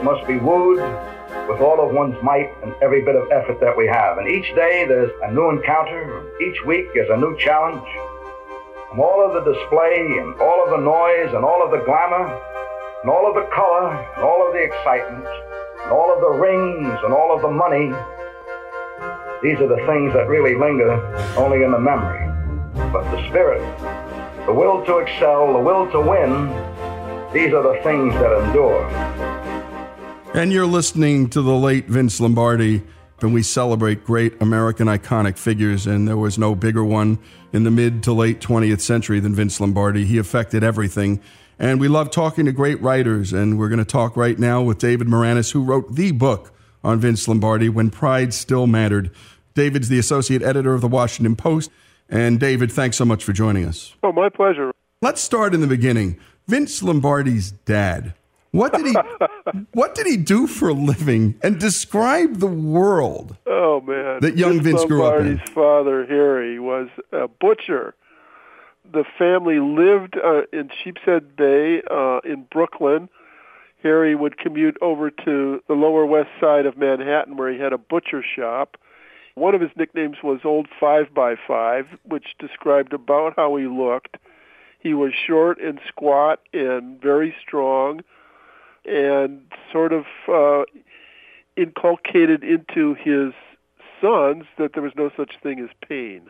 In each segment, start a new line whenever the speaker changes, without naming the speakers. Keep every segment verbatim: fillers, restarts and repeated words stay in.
must be wooed with all of one's might and every bit of effort that we have. And each day there's a new encounter. Each week is a new challenge. And all of the display and all of the noise and all of the glamour and all of the color and all of the excitement and all of the rings and all of the money, these are the things that really linger only in the memory. But the spirit, the will to excel, the will to win, these are the things that endure.
And you're listening to the late Vince Lombardi, and we celebrate great American iconic figures, and there was no bigger one in the mid to late twentieth century than Vince Lombardi. He affected everything. And we love talking to great writers, and we're going to talk right now with David Maraniss, who wrote the book on Vince Lombardi, When Pride Still Mattered. David's the associate editor of the Washington Post. And David, thanks so much for joining us.
Oh, my pleasure.
Let's start in the beginning. Vince Lombardi's dad. What did he what did he do for a living? And describe the world
oh, man.
that young Vince, Vince grew up in.
Lombardi's father, Harry, was a butcher. The family lived uh, in Sheepshead Bay uh, in Brooklyn. Harry would commute over to the Lower West Side of Manhattan, where he had a butcher shop. One of his nicknames was Old Five by Five, which described about how he looked. He was short and squat and very strong, and sort of uh, inculcated into his sons that there was no such thing as pain.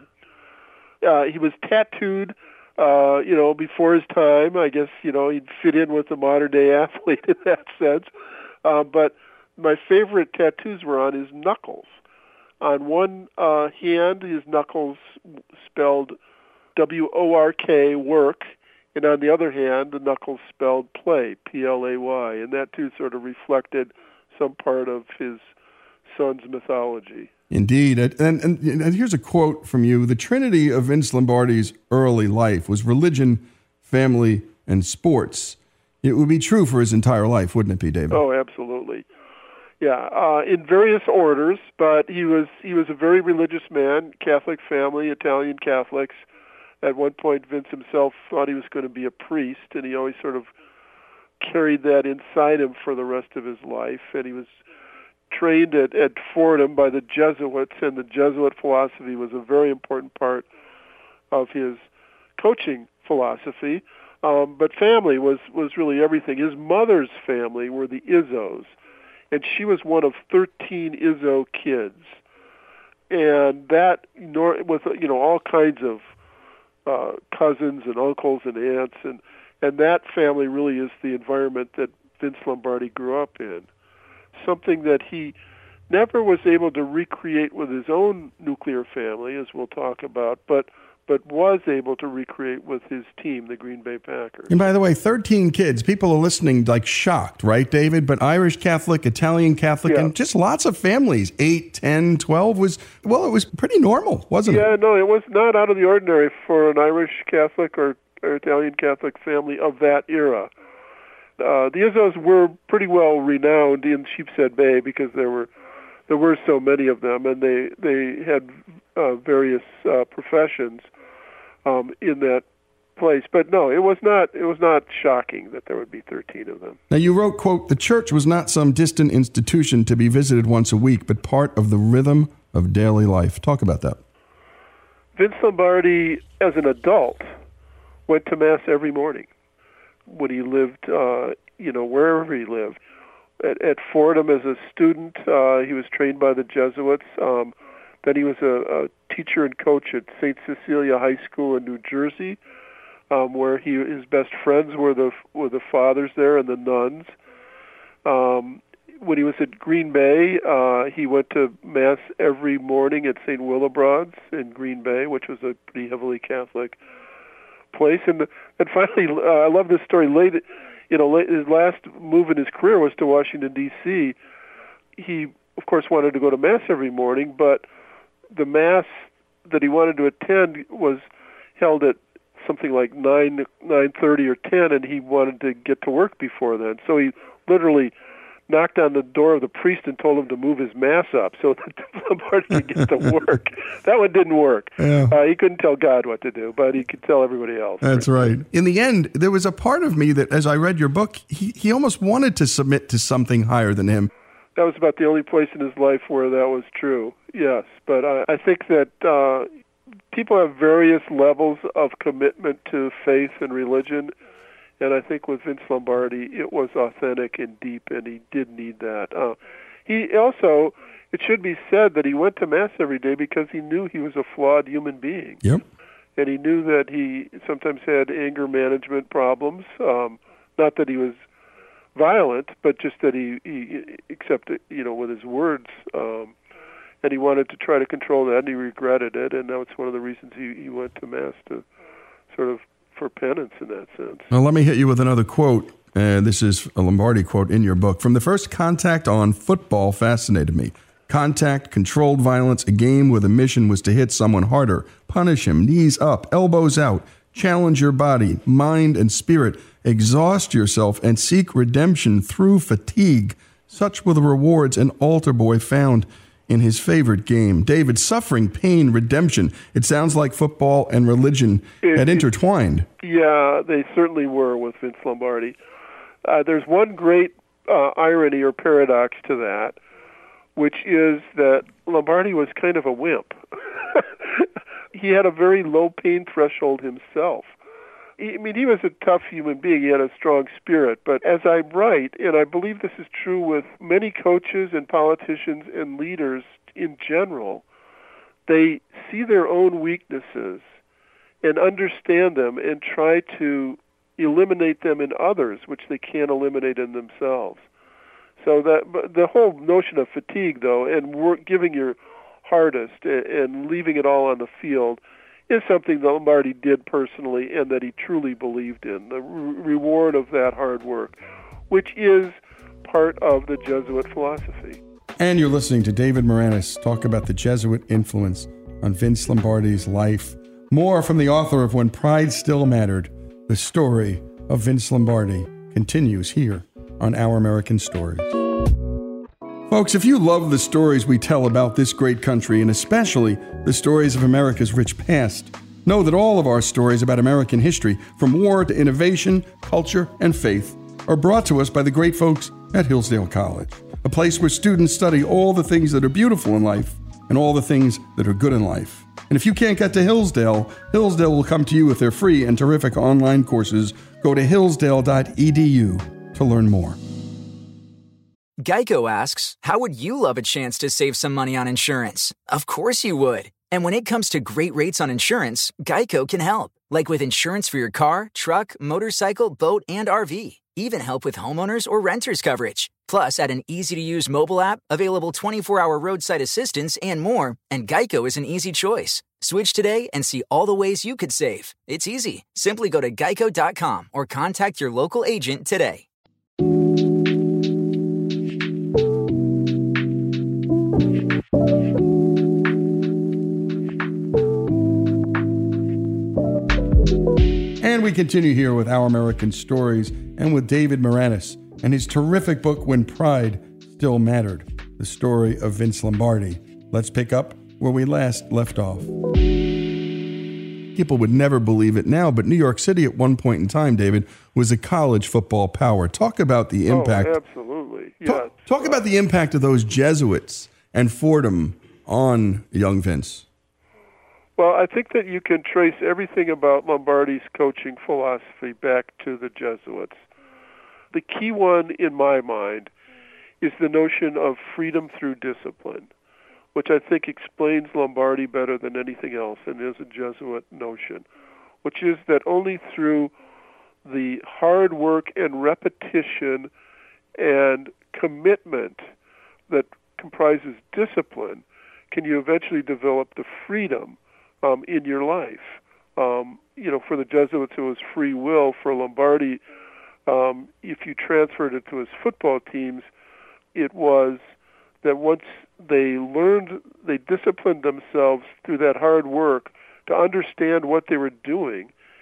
Uh, he was tattooed, uh, you know, before his time. I guess, you know, he'd fit in with the modern-day athlete in that sense. Uh, but my favorite tattoos were on his knuckles. On one uh, hand, his knuckles spelled W O R K, work, and on the other hand, the knuckles spelled play, P L A Y, and that too sort of reflected some part of his son's mythology.
Indeed. And, and, and here's a quote from you. The trinity of Vince Lombardi's early life was religion, family, and sports. It would be true for his entire life, wouldn't it be, David?
Oh, absolutely. Yeah, uh, in various orders, but he was he was a very religious man, Catholic family, Italian Catholics. At one point, Vince himself thought he was going to be a priest, and he always sort of carried that inside him for the rest of his life. And he was trained at, at Fordham by the Jesuits, and the Jesuit philosophy was a very important part of his coaching philosophy. Um, but family was, was really everything. His mother's family were the Izzos, and she was one of thirteen Izzo kids. And that, with, you know, all kinds of uh, cousins and uncles and aunts, and, and that family really is the environment that Vince Lombardi grew up in. Something that he never was able to recreate with his own nuclear family, as we'll talk about, but but was able to recreate with his team, the Green Bay Packers.
And by the way, thirteen kids, people are listening like shocked, right, David? But Irish Catholic, Italian Catholic,
yeah.
and just lots of families, eight, ten, twelve was, well, it was pretty normal, wasn't
yeah,
it?
Yeah, no, it was not out of the ordinary for an Irish Catholic or, or Italian Catholic family of that era. Uh, the Izzos were pretty well renowned in Sheepshead Bay because there were there were so many of them, and they they had uh, various uh, professions um, in that place. But no, it was not it was not shocking that there would be thirteen of them.
Now you wrote, quote, "The church was not some distant institution to be visited once a week, but part of the rhythm of daily life." Talk about that.
Vince Lombardi, as an adult, went to Mass every morning when he lived, uh, you know, wherever he lived. At, at Fordham as a student, uh, he was trained by the Jesuits. Um, then he was a, a teacher and coach at Saint Cecilia High School in New Jersey, um, where he his best friends were the were the fathers there and the nuns. Um, when he was at Green Bay, uh, he went to Mass every morning at Saint Willibrod's in Green Bay, which was a pretty heavily Catholic place. And and finally, uh, I love this story. Late, you know, late, his last move in his career was to Washington D C He, of course, wanted to go to Mass every morning, but the Mass that he wanted to attend was held at something like nine nine thirty or ten, and he wanted to get to work before then. So he literally knocked on the door of the priest and told him to move his mass up so that Lombardi could get to work. That one didn't work.
Yeah.
Uh, he couldn't tell God what to do, but he could tell everybody else.
That's right. In the end, there was a part of me that, as I read your book, he, he almost wanted to submit to something higher than him.
That was about the only place in his life where that was true, yes. But I, I think that uh, people have various levels of commitment to faith and religion, and I think with Vince Lombardi, it was authentic and deep, and he did need that. Uh, he also, it should be said that he went to Mass every day because he knew he was a flawed human being.
Yep.
And he knew that he sometimes had anger management problems, um, not that he was violent, but just that he, he except, you know, with his words, um, and he wanted to try to control that, and he regretted it, and that was one of the reasons he, he went to Mass, to sort of for penance in that sense.
Now, let me hit you with another quote. Uh, this is a Lombardi quote in your book. From the first contact on, football fascinated me. Contact, controlled violence, a game where the mission was to hit someone harder, punish him, knees up, elbows out, challenge your body, mind, and spirit, exhaust yourself, and seek redemption through fatigue. Such were the rewards an altar boy found in his favorite game. David, suffering, pain, redemption. It sounds like football and religion
it,
had intertwined.
Yeah, they certainly were with Vince Lombardi. Uh, there's one great uh, irony or paradox to that, which is that Lombardi was kind of a wimp. He had a very low pain threshold himself. I mean, he was a tough human being. He had a strong spirit. But as I write, and I believe this is true with many coaches and politicians and leaders in general, they see their own weaknesses and understand them and try to eliminate them in others, which they can't eliminate in themselves. So that the whole notion of fatigue, though, and work, giving your hardest and leaving it all on the field is something that Lombardi did personally and that he truly believed in, the re- reward of that hard work, which is part of the Jesuit philosophy.
And you're listening to David Maraniss talk about the Jesuit influence on Vince Lombardi's life. More from the author of When Pride Still Mattered, the story of Vince Lombardi, continues here on Our American Stories. Folks, if you love the stories we tell about this great country, and especially the stories of America's rich past, know that all of our stories about American history, from war to innovation, culture, and faith, are brought to us by the great folks at Hillsdale College, a place where students study all the things that are beautiful in life and all the things that are good in life. And if you can't get to Hillsdale, Hillsdale will come to you with their free and terrific online courses. Go to hillsdale dot e d u to learn more.
Geico asks, how would you love a chance to save some money on insurance? Of course you would. And when it comes to great rates on insurance, Geico can help. Like with insurance for your car, truck, motorcycle, boat, and R V. Even help with homeowners or renters coverage. Plus, add an easy-to-use mobile app, available twenty-four hour roadside assistance, and more, and Geico is an easy choice. Switch today and see all the ways you could save. It's easy. Simply go to geico dot com or contact your local agent today.
And we continue here with Our American Stories and with David Maraniss and his terrific book, When Pride Still Mattered, the story of Vince Lombardi. Let's pick up where we last left off. People would never believe it now, but New York City at one point in time, David, was a college football power. Talk about the impact.
Oh, absolutely. Yes.
Talk, talk about the impact of those Jesuits and Fordham on young Vince.
Well, I think that you can trace everything about Lombardi's coaching philosophy back to the Jesuits. The key one, in my mind, is the notion of freedom through discipline, which I think explains Lombardi better than anything else, and is a Jesuit notion, which is that only through the hard work and repetition and commitment that comprises discipline can you eventually develop the freedom um, in your life. Um, you know, for the Jesuits, it was free will. For Lombardi, um, if you transferred it to his football teams, it was that once they learned, they disciplined themselves through that hard work to understand what they were doing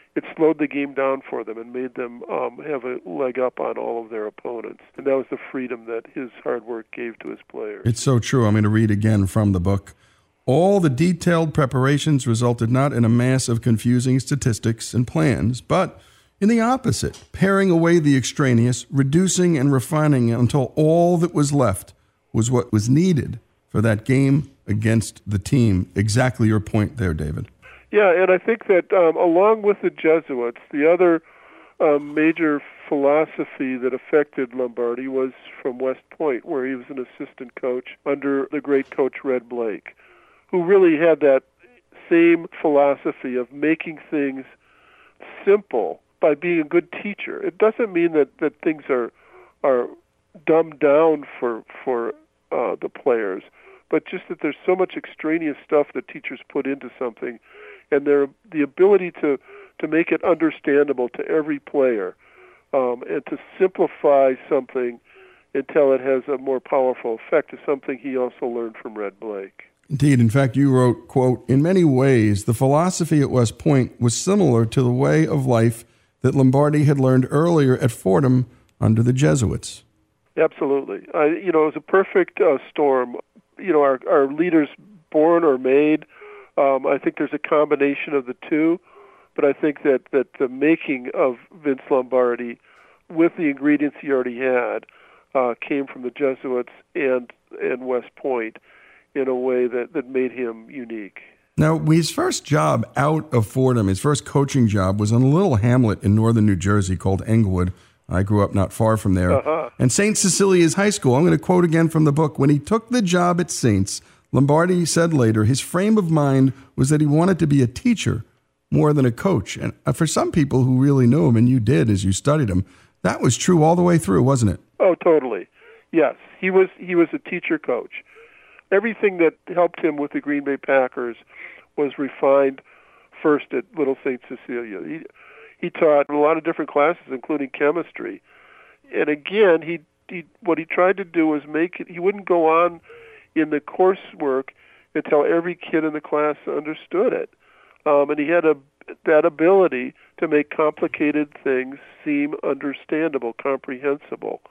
it slowed the game down for them and made them um, have a leg up on all of their opponents. And that was the freedom that his hard work gave to his players.
It's so true. I'm going to read again from the book. All the detailed preparations resulted not in a mass of confusing statistics and plans, but in the opposite, paring away the extraneous, reducing and refining until all that was left was what was needed for that game against the team. Exactly your point there, David.
Yeah, and I think that um, along with the Jesuits, the other um, major philosophy that affected Lombardi was from West Point, where he was an assistant coach under the great coach Red Blake, who really had that same philosophy of making things simple by being a good teacher. It doesn't mean that, that things are are dumbed down for for uh, the players, but just that there's so much extraneous stuff that teachers put into something, and their the ability to, to make it understandable to every player, um, and to simplify something until it has a more powerful effect is something he also learned from Red Blake.
Indeed. In fact, you wrote, quote, "In many ways, the philosophy at West Point was similar to the way of life that Lombardi had learned earlier at Fordham under the Jesuits."
Absolutely. I, you know, it was a perfect uh, storm. You know, our, our leaders born or made, um, I think there's a combination of the two, but I think that, that the making of Vince Lombardi with the ingredients he already had uh, came from the Jesuits and, and West Point in a way that, that made him unique.
Now, his first job out of Fordham, his first coaching job, was in a little hamlet in northern New Jersey called Englewood. I grew up not far from there.
Uh-huh.
And Saint Cecilia's High School. I'm going to quote again from the book. When he took the job at Saints, Lombardi said later, his frame of mind was that he wanted to be a teacher more than a coach. And for some people who really knew him, and you did as you studied him, that was true all the way through, wasn't it?
Oh, totally. Yes, he was he was a teacher-coach. Everything that helped him with the Green Bay Packers was refined first at Little Saint Cecilia. He, he taught a lot of different classes, including chemistry. And again, he, he what he tried to do was make it, he wouldn't go on in the coursework until every kid in the class understood it. Um, and he had a, that ability to make complicated things seem understandable, comprehensible.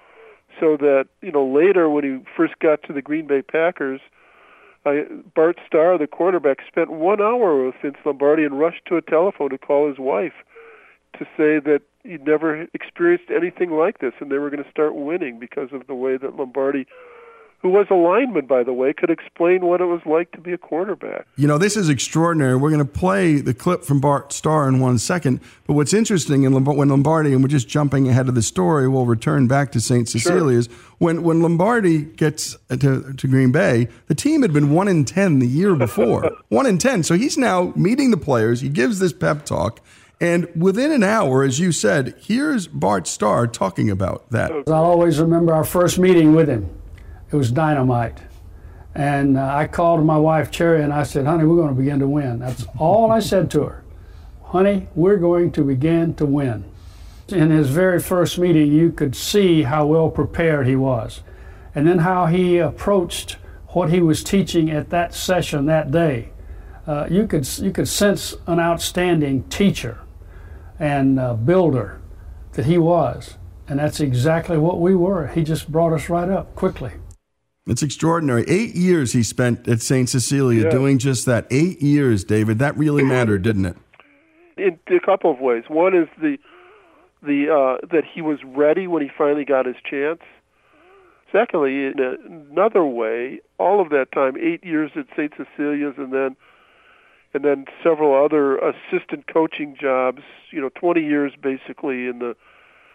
So that, you know, later when he first got to the Green Bay Packers, uh, Bart Starr, the quarterback, spent one hour with Vince Lombardi and rushed to a telephone to call his wife to say that he'd never experienced anything like this, and they were going to start winning because of the way that Lombardi, who was a lineman, by the way, could explain what it was like to be a quarterback.
You know, this is extraordinary. We're going to play the clip from Bart Starr in one second. But what's interesting, in Lomb- when Lombardi, and we're just jumping ahead of the story, we'll return back to Saint Cecilia's. Sure. When when Lombardi gets to, to Green Bay, the team had been one in ten the year before. one in ten. So he's now meeting the players. He gives this pep talk. And within an hour, as you said, here's Bart Starr talking about that.
I'll always remember our first meeting with him. It was dynamite. And uh, I called my wife, Cherry, and I said, honey, we're going to begin to win. That's all I said to her. Honey, we're going to begin to win. In his very first meeting, you could see how well prepared he was. And then how he approached what he was teaching at that session that day. Uh, you could you could sense an outstanding teacher and uh, builder that he was. And that's exactly what we were. He just brought us right up quickly.
It's extraordinary. Eight years he spent at Saint Cecilia yeah. doing just that. Eight years, David. That really mattered, didn't it?
In a couple of ways. One is the the uh, that he was ready when he finally got his chance. Secondly, in a, another way, all of that time, eight years at Saint Cecilia's, and then and then several other assistant coaching jobs. You know, twenty years basically in the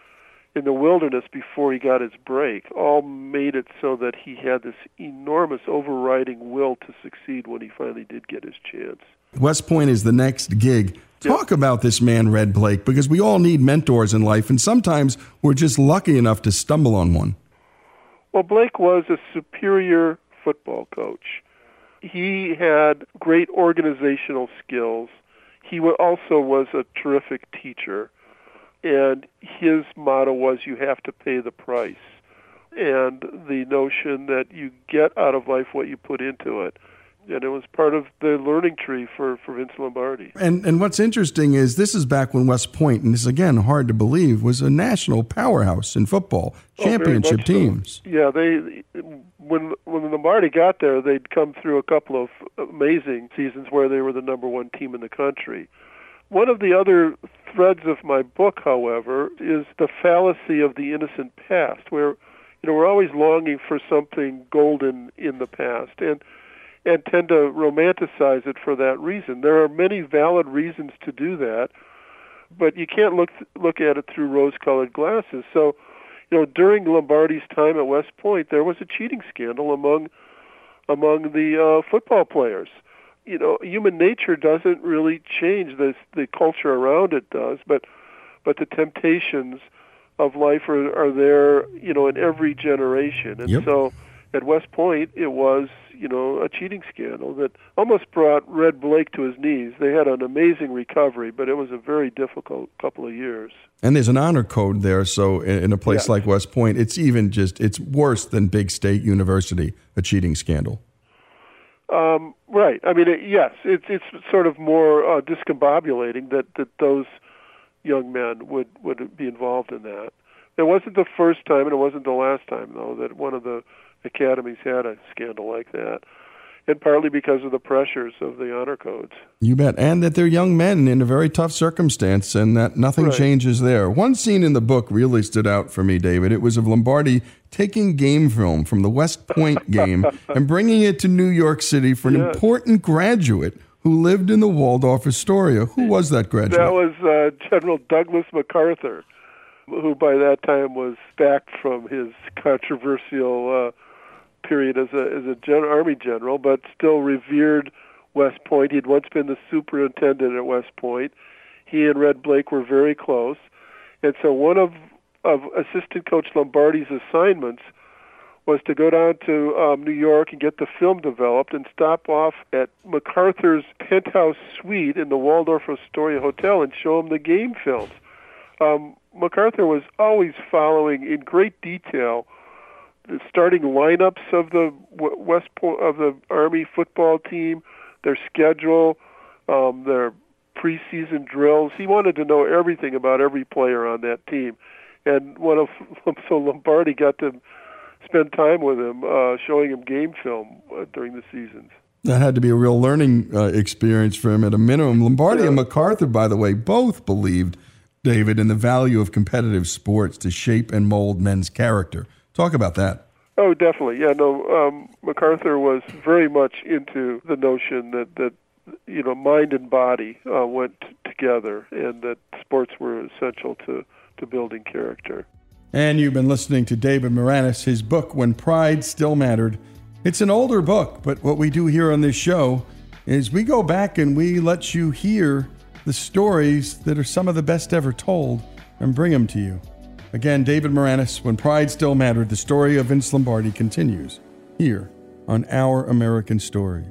in the wilderness before he got his break, all made it so that he had this enormous overriding will to succeed when he finally did get his chance.
West Point is the next gig. Talk yep. about this man, Red Blake, because we all need mentors in life, and sometimes we're just lucky enough to stumble on one.
Well, Blake was a superior football coach. He had great organizational skills. He also was a terrific teacher. And his motto was, you have to pay the price. And the notion that you get out of life what you put into it. And it was part of the learning tree for, for Vince Lombardi.
And and what's interesting is this is back when West Point, and this is again hard to believe, was a national powerhouse in football, championship
oh, so.
teams.
Yeah, they when when Lombardi got there, they'd come through a couple of amazing seasons where they were the number one team in the country. One of the other threads of my book, however, is the fallacy of the innocent past, where you know we're always longing for something golden in the past, and and tend to romanticize it for that reason. There are many valid reasons to do that, but you can't look look at it through rose-colored glasses. So, you know, during Lombardi's time at West Point, there was a cheating scandal among among the uh, football players. You know, human nature doesn't really change. The the culture around it does, but but the temptations of life are, are there, you know, in every generation. And
yep.
so at West Point, it was, you know, a cheating scandal that almost brought Red Blake to his knees. They had an amazing recovery, but it was a very difficult couple of years.
And there's an honor code there, so in a place
yes.
like West Point, it's even just, it's worse than Big State University, a cheating scandal.
Um, right. I mean, it, yes, it's it's sort of more uh, discombobulating that, that those young men would, would be involved in that. It wasn't the first time, and it wasn't the last time, though, that one of the academies had a scandal like that, and partly because of the pressures of the honor codes.
You bet. And that they're young men in a very tough circumstance, and that nothing
right.
changes there. One scene in the book really stood out for me, David. It was of Lombardi taking game film from the West Point game and bringing it to New York City for an
yes.
important graduate who lived in the Waldorf Astoria. Who was that graduate?
That was uh, General Douglas MacArthur, who by that time was back from his controversial uh, period as a as a gen- Army general, but still revered West Point. He'd once been the superintendent at West Point. He and Red Blake were very close. And so one of, of assistant coach Lombardi's assignments was to go down to um, New York and get the film developed and stop off at MacArthur's penthouse suite in the Waldorf Astoria Hotel and show him the game films. Um, MacArthur was always following in great detail the starting lineups of the West Point, of the Army football team, their schedule, um, their preseason drills. He wanted to know everything about every player on that team, and one of so Lombardi got to spend time with him, uh, showing him game film uh, during the seasons.
That had to be a real learning uh, experience for him at a minimum. Lombardi yeah. and MacArthur, by the way, both believed, David, in the value of competitive sports to shape and mold men's character. Talk about that.
Oh, definitely. Yeah, no, um, MacArthur was very much into the notion that, that you know, mind and body uh, went t- together and that sports were essential to, to building character.
And you've been listening to David Maraniss, his book, When Pride Still Mattered. It's an older book, but what we do here on this show is we go back and we let you hear the stories that are some of the best ever told and bring them to you. Again, David Maraniss, When Pride Still Mattered, the story of Vince Lombardi continues here on Our American Stories.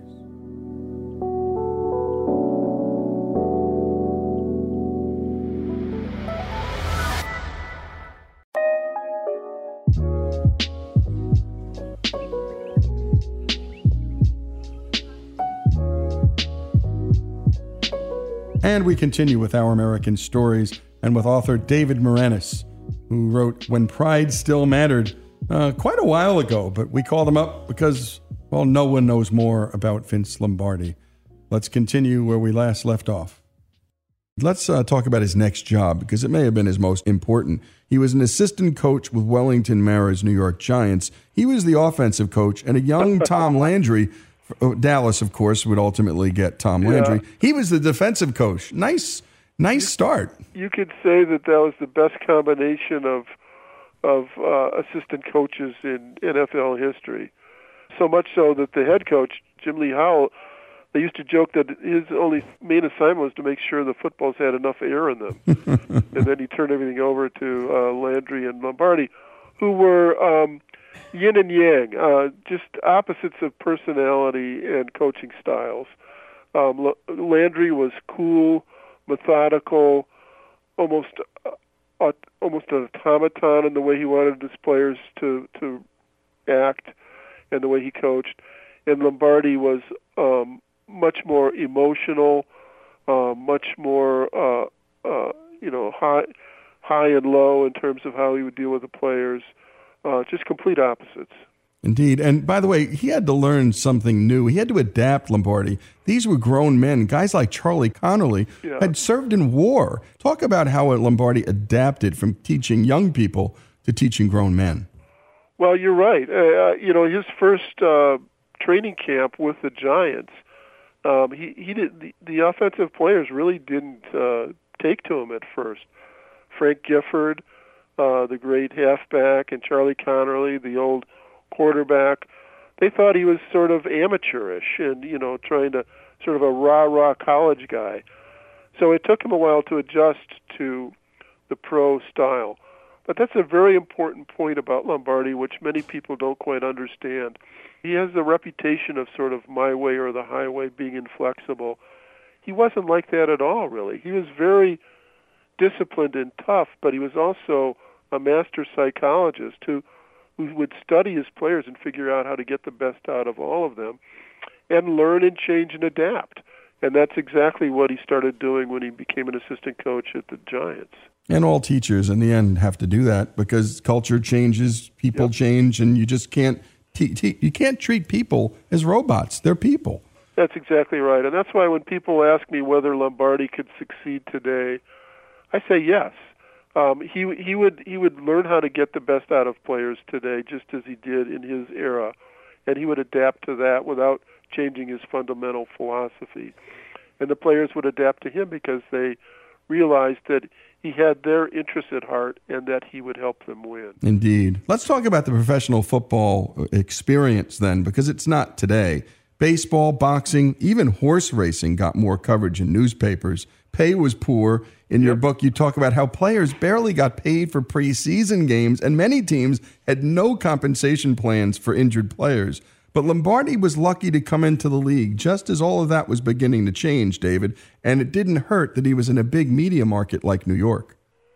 And we continue with Our American Stories and with author David Maraniss, who wrote When Pride Still Mattered uh, quite a while ago, but we called him up because, well, no one knows more about Vince Lombardi. Let's continue where we last left off. Let's uh, talk about his next job, because it may have been his most important. He was an assistant coach with Wellington Mara's New York Giants. He was the offensive coach, and a young Tom Landry, Dallas, of course, would ultimately get Tom Landry. Yeah. He was the defensive coach. Nice, nice start.
You could say that that was the best combination of of uh, assistant coaches in N F L history. So much so that the head coach, Jim Lee Howell, they used to joke that his only main assignment was to make sure the footballs had enough air in them. And then he turned everything over to uh, Landry and Lombardi, who were um, yin and yang, uh, just opposites of personality and coaching styles. Um, L- Landry was cool, methodical, almost uh, almost an automaton in the way he wanted his players to, to act and the way he coached. and Lombardi was um, much more emotional, uh, much more uh, uh, you know high, high and low in terms of how he would deal with the players. Uh, just complete opposites.
Indeed. And by the way, he had to learn something new. He had to adapt, Lombardi. These were grown men. Guys like Charlie Connolly
yeah.
had served in war. Talk about how Lombardi adapted from teaching young people to teaching grown men.
Well, you're right. Uh, you know, his first uh, training camp with the Giants, um, he, he did the, the offensive players really didn't uh, take to him at first. Frank Gifford, uh, the great halfback, and Charlie Connolly, the old quarterback, they thought he was sort of amateurish and, you know, trying to sort of a rah-rah college guy. So it took him a while to adjust to the pro style. But that's a very important point about Lombardi, which many people don't quite understand. He has the reputation of sort of my way or the highway, being inflexible. He wasn't like that at all, really. He was very disciplined and tough, but he was also a master psychologist who who would study his players and figure out how to get the best out of all of them and learn and change and adapt. And that's exactly what he started doing when he became an assistant coach at the Giants.
And all teachers, in the end, have to do that because culture changes, people yep. change, and you just can't te- te- you can't treat people as robots. They're people.
That's exactly right. And that's why when people ask me whether Lombardi could succeed today, I say yes. Um, he he would he would learn how to get the best out of players today, just as he did in his era, and he would adapt to that without changing his fundamental philosophy. And the players would adapt to him because they realized that he had their interests at heart and that he would help them win.
Indeed. Let's talk about the professional football experience then, because it's not today. Baseball, boxing, even horse racing got more coverage in newspapers. Pay was poor. In your book, you talk about how players barely got paid for preseason games, and many teams had no compensation plans for injured players. But Lombardi was lucky to come into the league just as all of that was beginning to change, David, and it didn't hurt that he was in a big media market like New York.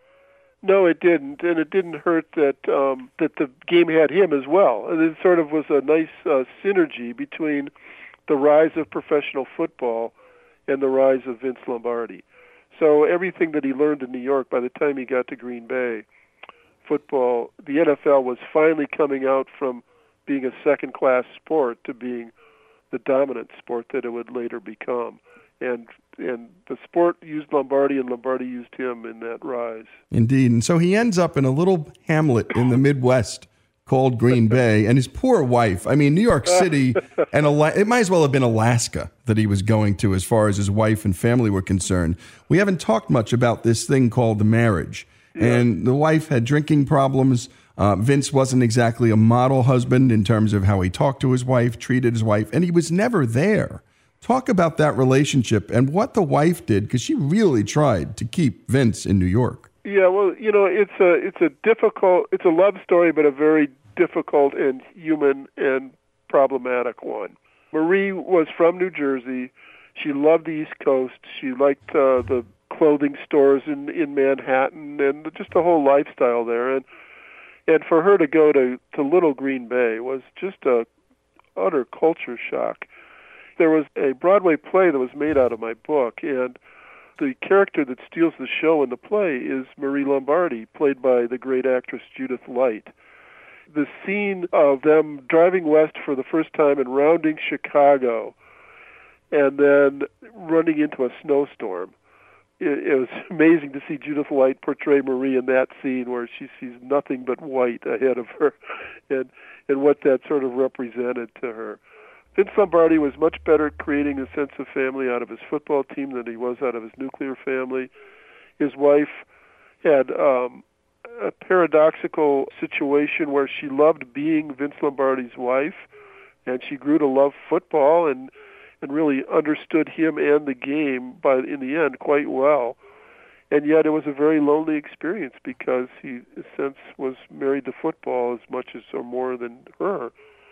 No, it didn't, and it didn't hurt that um, that the game had him as well. And it sort of was a nice uh, synergy between the rise of professional football and the rise of Vince Lombardi. So everything that he learned in New York, by the time he got to Green Bay, football, the N F L was finally coming out from being a second-class sport to being the dominant sport that it would later become. And and the sport used Lombardi, and Lombardi used him in that rise. Indeed.
And so he ends up in a little hamlet in the Midwest called Green Bay, and his poor wife. I mean, New York City, and Ala- it might as well have been Alaska that he was going to as far as his wife and family were concerned. We haven't talked much about this thing called the marriage. Yeah. And the wife had drinking problems. Uh, Vince wasn't exactly a model husband in terms of how he talked to his wife, treated his wife, and he was never there. Talk about that relationship and what the wife did, because she really tried to keep Vince in New York.
Yeah, well, you know, it's a it's a difficult, it's a love story, but a very difficult and human and problematic one. Marie was from New Jersey. She loved the East Coast. She liked uh, the clothing stores in in Manhattan and just the whole lifestyle there. And and for her to go to to Little Green Bay was just a utter culture shock. There was a Broadway play that was made out of my book, and the character that steals the show in the play is Marie Lombardi, played by the great actress Judith Light. The scene of them driving west for the first time and rounding Chicago and then running into a snowstorm. It, it was amazing to see Judith Light portray Marie in that scene where she sees nothing but white ahead of her and, and what that sort of represented to her. Vince Lombardi was much better at creating a sense of family out of his football team than he was out of his nuclear family. His wife had um, a paradoxical situation where she loved being Vince Lombardi's wife, and she grew to love football and, and really understood him and the game, by in the end, quite well. And yet it was a very lonely experience because he, in a sense, was married to football as much as or more than her.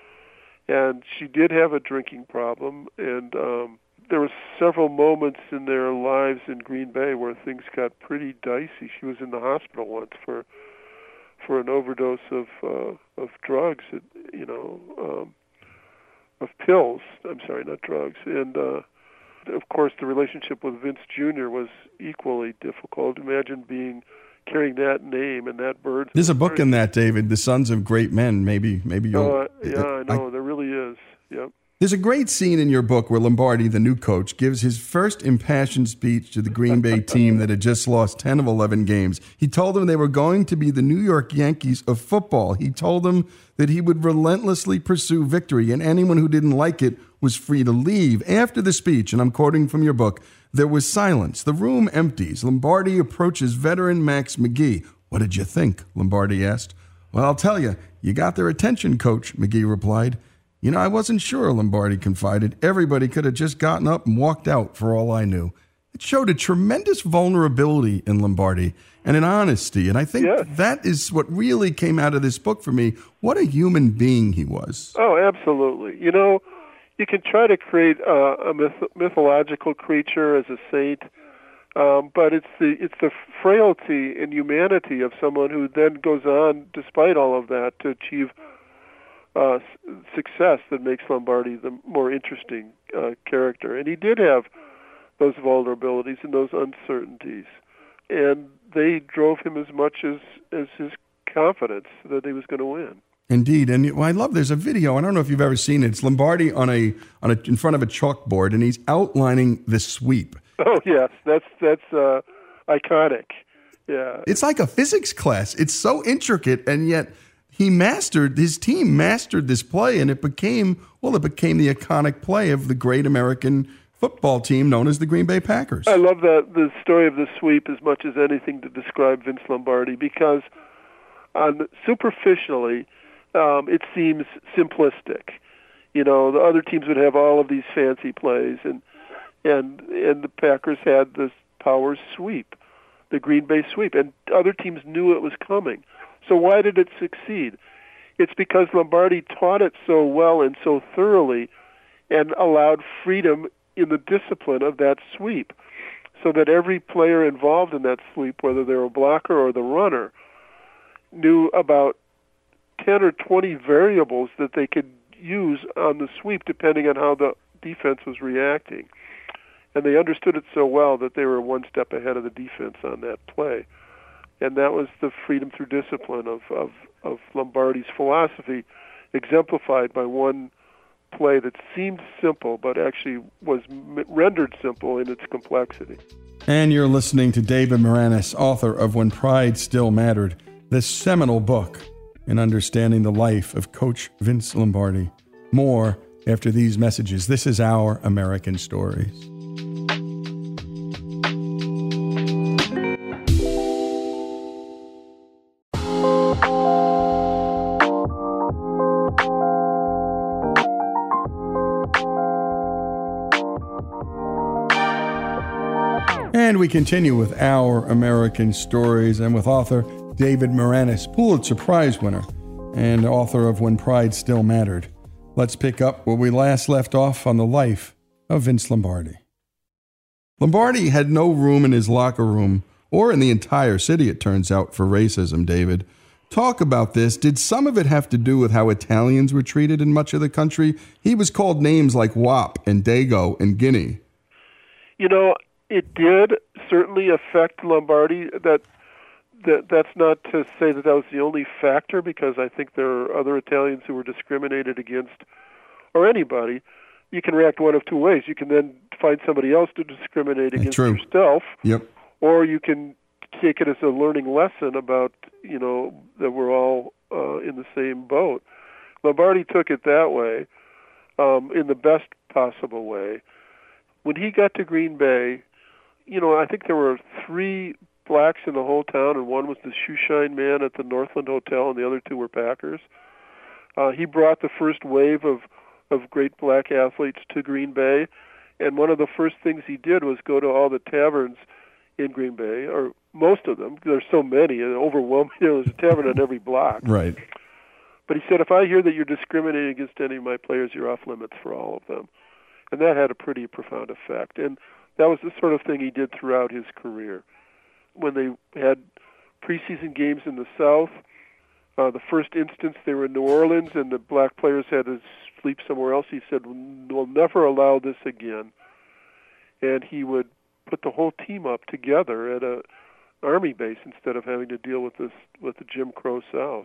And she did have a drinking problem, and um, there were several moments in their lives in Green Bay where things got pretty dicey. She was in the hospital once for for an overdose of uh, of drugs. It, you know, um, of pills. I'm sorry, not drugs. And, uh, of course, the relationship with Vince Junior was equally difficult. Imagine being carrying that name and that bird.
There's a book in that, David, The Sons of Great Men. Maybe maybe you'll...
Oh, uh, yeah, I know. I, there really is. Yep.
There's a great scene in your book where Lombardi, the new coach, gives his first impassioned speech to the Green Bay team that had just lost ten of eleven games. He told them they were going to be the New York Yankees of football. He told them that he would relentlessly pursue victory, and anyone who didn't like it was free to leave. After the speech, and I'm quoting from your book, there was silence. The room empties. Lombardi approaches veteran Max McGee. "What did you think?" Lombardi asked. "Well, I'll tell you, you got their attention, Coach," McGee replied. "You know, I wasn't sure," Lombardi confided. "Everybody could have just gotten up and walked out for all I knew." It showed a tremendous vulnerability in Lombardi and an honesty. And I think
yes.
that is what really came out of this book for me. What a human being he was.
Oh, absolutely. You know, you can try to create uh, a myth- mythological creature as a saint, um, but it's the it's the frailty and humanity of someone who then goes on, despite all of that, to achieve Uh, success that makes Lombardi the more interesting uh, character. And he did have those vulnerabilities and those uncertainties. And they drove him as much as, as his confidence that he was going to win.
Indeed. And well, I love, there's a video, I don't know if you've ever seen it. It's Lombardi on a, on a in front of a chalkboard, and he's outlining the sweep.
Oh, yes. That's, that's uh, iconic. Yeah.
It's like a physics class. It's so intricate, and yet he mastered, his team mastered this play, and it became, well, it became the iconic play of the great American football team known as the Green Bay Packers.
I love that the story of the sweep as much as anything to describe Vince Lombardi, because on superficially, um, it seems simplistic. You know, the other teams would have all of these fancy plays, and and and the Packers had this power sweep, the Green Bay sweep, and other teams knew it was coming. So why did it succeed? It's because Lombardi taught it so well and so thoroughly and allowed freedom in the discipline of that sweep, so that every player involved in that sweep, whether they're a blocker or the runner, knew about ten or twenty variables that they could use on the sweep depending on how the defense was reacting. And they understood it so well that they were one step ahead of the defense on that play. And that was the freedom through discipline of, of, of Lombardi's philosophy, exemplified by one play that seemed simple but actually was m- rendered simple in its complexity.
And you're listening to David Maraniss, author of When Pride Still Mattered, this seminal book in understanding the life of Coach Vince Lombardi. More after these messages. This is Our American Stories. And we continue with Our American Stories, and with author David Maraniss, Pulitzer Prize winner and author of When Pride Still Mattered. Let's pick up where we last left off on the life of Vince Lombardi. Lombardi had no room in his locker room, or in the entire city, it turns out, for racism, David. Talk about this. Did some of it have to do with how Italians were treated in much of the country? He was called names like Wop and Dago and Guinea.
You know, it did certainly affect Lombardi. That, that that's not to say that that was the only factor, because I think there are other Italians who were discriminated against, or anybody. You can react one of two ways. You can then find somebody else to discriminate against
True.
yourself,
Yep.
or you can take it as a learning lesson about, you know, that we're all uh, in the same boat. Lombardi took it that way, um, in the best possible way. When he got to Green Bay, you know, I think there were three blacks in the whole town, and one was the shoeshine man at the Northland Hotel, and the other two were Packers. Uh, he brought the first wave of, of great black athletes to Green Bay, and one of the first things he did was go to all the taverns in Green Bay, or most of them. There's so many, and overwhelming. There was a tavern on every block.
Right.
But he said, if I hear that you're discriminating against any of my players, you're off limits for all of them. And that had a pretty profound effect. And that was the sort of thing he did throughout his career. When they had preseason games in the South, uh, the first instance they were in New Orleans, and the black players had to sleep somewhere else. He said, we'll never allow this again. And he would put the whole team up together at a Army base instead of having to deal with this with the Jim Crow South.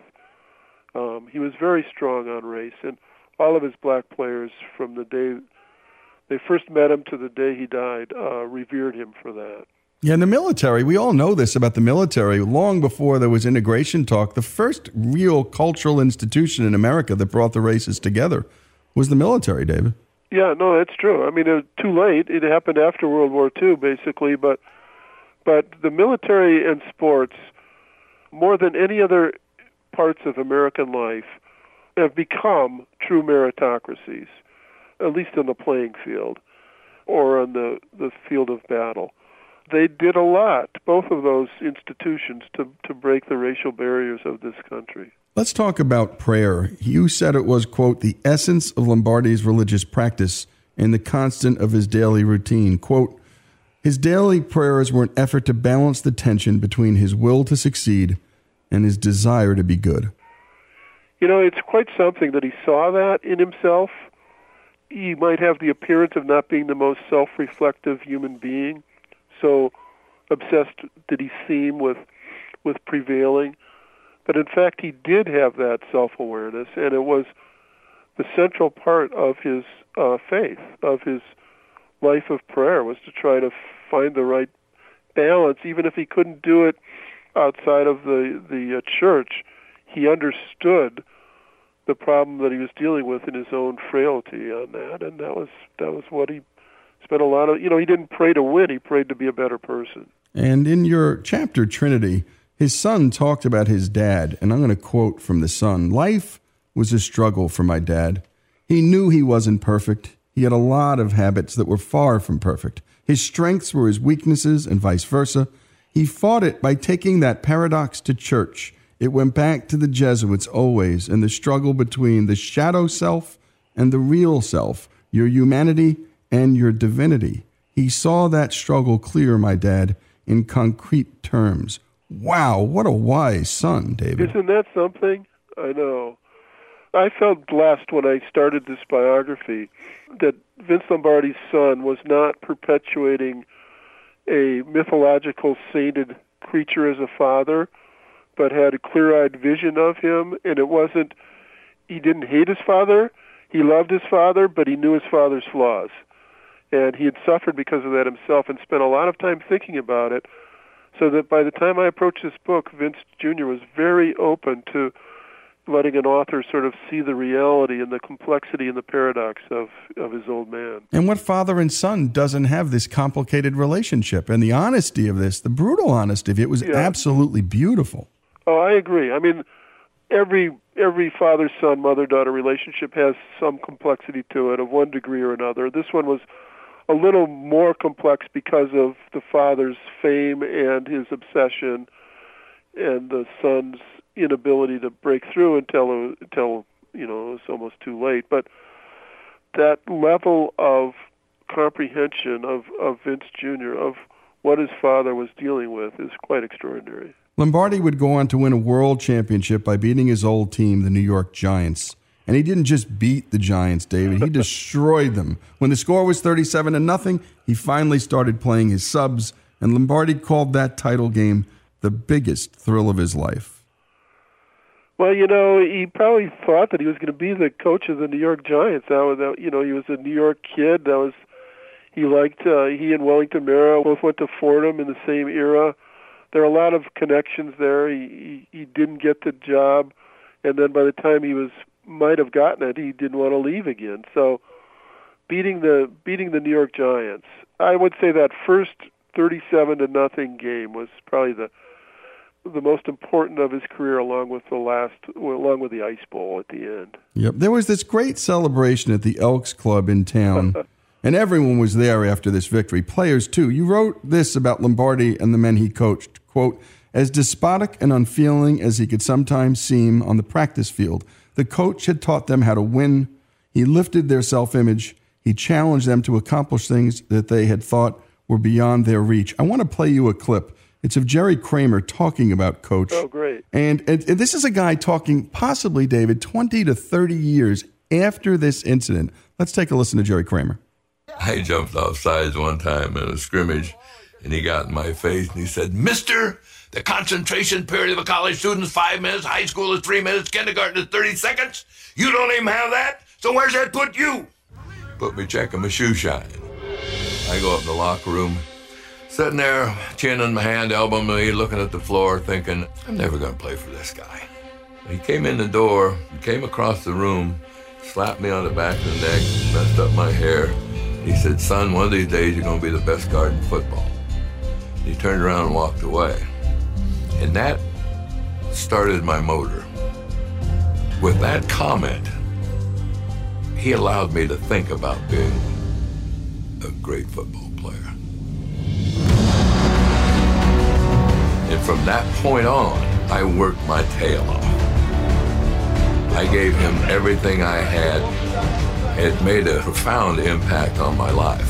Um, he was very strong on race, and all of his black players from the day they first met him to the day he died uh, revered him for that.
Yeah, in the military, we all know this about the military. Long before there was integration talk, the first real cultural institution in America that brought the races together was the military, David.
Yeah, no, that's true. I mean, it was too late. It happened after World War Two, basically, but but the military and sports, more than any other parts of American life, have become true meritocracies, at least in the playing field or on the, the field of battle. They did a lot, both of those institutions, to, to break the racial barriers of this country.
Let's talk about prayer. You said it was, quote, the essence of Lombardi's religious practice and the constant of his daily routine. Quote, his daily prayers were an effort to balance the tension between his will to succeed and his desire to be good.
You know, it's quite something that he saw that in himself. He might have the appearance of not being the most self-reflective human being, so obsessed did he seem with with prevailing. But in fact, he did have that self-awareness, and it was the central part of his uh, faith, of his life of prayer, was to try to find the right balance. Even if he couldn't do it outside of the, the uh, church, he understood the problem that he was dealing with in his own frailty on that, and that was that was what he spent a lot of, you know, he didn't pray to win, he prayed to be a better person.
And in your chapter, Trinity, his son talked about his dad, and I'm going to quote from the son, life was a struggle for my dad. He knew he wasn't perfect. He had a lot of habits that were far from perfect. His strengths were his weaknesses and vice versa. He fought it by taking that paradox to church. It went back to the Jesuits always, and the struggle between the shadow self and the real self, your humanity and your divinity. He saw that struggle clear, my dad, in concrete terms. Wow, what a wise son, David.
Isn't that something? I know. I felt blessed when I started this biography that Vince Lombardi's son was not perpetuating a mythological sainted creature as a father, but had a clear-eyed vision of him, and it wasn't, he didn't hate his father, he loved his father, but he knew his father's flaws. And he had suffered because of that himself and spent a lot of time thinking about it, so that by the time I approached this book, Vince Junior was very open to letting an author sort of see the reality and the complexity and the paradox of, of his old man.
And what father and son doesn't have this complicated relationship? And the honesty of this, the brutal honesty of it, was yeah. absolutely beautiful.
Oh, I agree. I mean, every every father-son, mother-daughter relationship has some complexity to it of one degree or another. This one was a little more complex because of the father's fame and his obsession and the son's inability to break through until, until you know, it was almost too late. But that level of comprehension of, of Vince Junior, of what his father was dealing with, is quite extraordinary.
Lombardi would go on to win a world championship by beating his old team, the New York Giants. And he didn't just beat the Giants, David. He destroyed them. When the score was thirty-seven to nothing, he finally started playing his subs, and Lombardi called that title game the biggest thrill of his life.
Well, you know, he probably thought that he was going to be the coach of the New York Giants. That was, you know, he was a New York kid. That was, he liked, uh, he and Wellington Mara both went to Fordham in the same era. There are a lot of connections there. He, he he didn't get the job, and then by the time he was might have gotten it, he didn't want to leave again. So, beating the beating the New York Giants, I would say that first thirty-seven to nothing game was probably the the most important of his career, along with the last, along with the Ice Bowl at the end.
Yep, there was this great celebration at the Elks Club in town. And everyone was there after this victory, players too. You wrote this about Lombardi and the men he coached, quote, as despotic and unfeeling as he could sometimes seem on the practice field, the coach had taught them how to win. He lifted their self-image. He challenged them to accomplish things that they had thought were beyond their reach. I want to play you a clip. It's of Jerry Kramer talking about Coach.
Oh, great.
And, and, and this is a guy talking possibly, David, twenty to thirty years after this incident. Let's take a listen to Jerry Kramer.
I jumped off sides one time in a scrimmage, and he got in my face, and he said, "Mister, the concentration period of a college student is five minutes, high school is three minutes, kindergarten is thirty seconds. You don't even have that? So where's that put you?" Put me checking my shoe shine. I go up in the locker room, sitting there, chin in my hand, elbow in my knee, looking at the floor, thinking, I'm never going to play for this guy. He came in the door, came across the room, slapped me on the back of the neck, messed up my hair. He said, "Son, one of these days you're going to be the best guard in football." He turned around and walked away. And that started my motor. With that comment, he allowed me to think about being a great football player. And from that point on, I worked my tail off. I gave him everything I had. It made a profound impact on my life.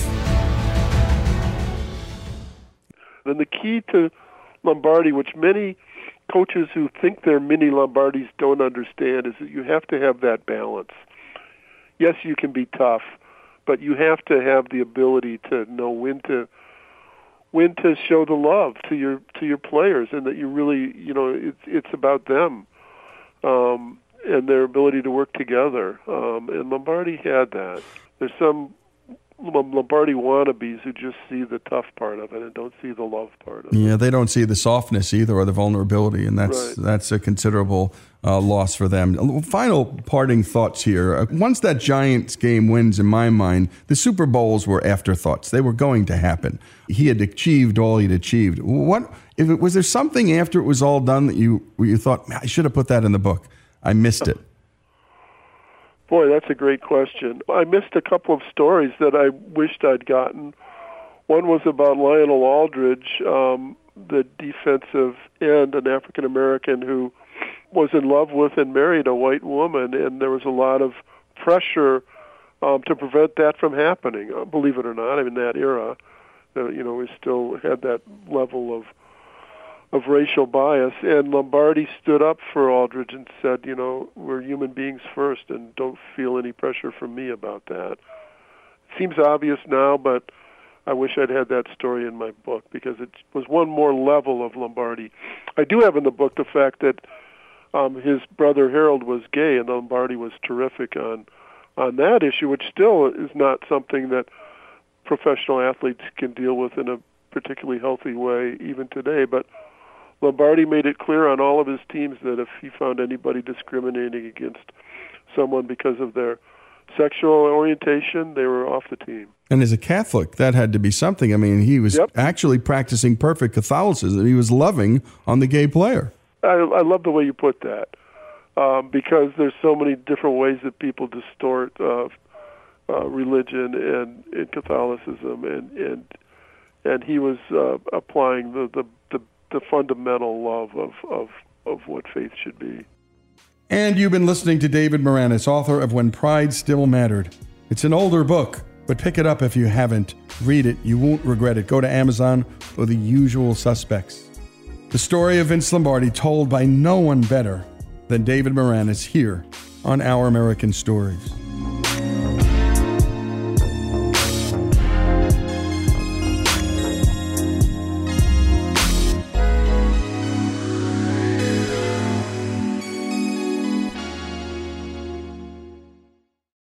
And the key to Lombardi, which many coaches who think they're mini Lombardis don't understand, is that you have to have that balance. Yes, you can be tough, but you have to have the ability to know when to when to show the love to your to your players, and that you really, you know, it's it's about them um, and their ability to work together. Um, and Lombardi had that. There's some Lombardi wannabes who just see the tough part of it and don't see the love part of it.
Yeah, they don't see the softness either or the vulnerability, and that's
Right.
that's a considerable uh, loss for them. Final parting thoughts here. Uh, Once that Giants game wins, in my mind, the Super Bowls were afterthoughts. They were going to happen. He had achieved all he'd achieved. What if it was there something after it was all done that you where you thought, "Man, I should have put that in the book. I missed it."
Boy, that's a great question. I missed a couple of stories that I wished I'd gotten. One was about Lionel Aldridge, um, the defensive end, an African-American who was in love with and married a white woman, and there was a lot of pressure um, to prevent that from happening. Uh, believe it or not, I mean, in that era, uh, you know, we still had that level of of racial bias, and Lombardi stood up for Aldridge and said, you know, we're human beings first, and don't feel any pressure from me about that. It seems obvious now, but I wish I'd had that story in my book, because it was one more level of Lombardi. I do have in the book the fact that um, his brother Harold was gay, and Lombardi was terrific on on that issue, which still is not something that professional athletes can deal with in a particularly healthy way even today, but Lombardi made it clear on all of his teams that if he found anybody discriminating against someone because of their sexual orientation, they were off the team.
And as a Catholic, that had to be something. I mean, he was
Yep.
actually practicing perfect Catholicism. He was loving on the gay player.
I, I love the way you put that, um, because there's so many different ways that people distort uh, uh, religion and, and Catholicism, and and and he was uh, applying the, the the the fundamental love of, of of what faith should be.
And you've been listening to David Maraniss, author of When Pride Still Mattered. It's an older book, but pick it up if you haven't. Read it. You won't regret it. Go to Amazon or the usual suspects. The story of Vince Lombardi told by no one better than David Maraniss here on Our American Stories.